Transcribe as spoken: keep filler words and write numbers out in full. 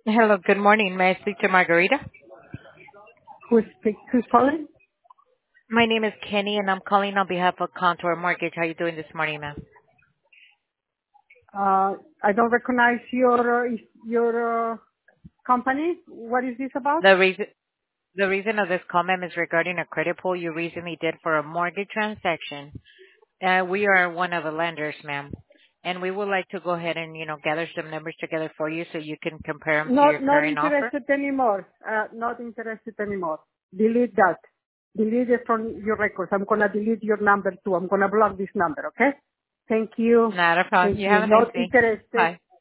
Hello, good morning. May I speak to Margarita? Who's speak, who's calling? My name is Kenny, and I'm calling on behalf of Contour Mortgage. How are you doing this morning, ma'am? Uh, I don't recognize your uh, your uh, company. What is this about? The reason the reason of this call, ma'am, is regarding a credit pull you recently did for a mortgage transaction. Uh, we are one of the lenders, ma'am, and we would like to go ahead and, you know, gather some numbers together for you so you can compare them to your Not not current offer. interested anymore. Uh, not interested anymore. Delete that. Delete it from your records. I'm gonna delete your number too. I'm gonna block this number. Okay? Thank you. Not a problem. Thank You you. have a nice Not day. interested. Bye.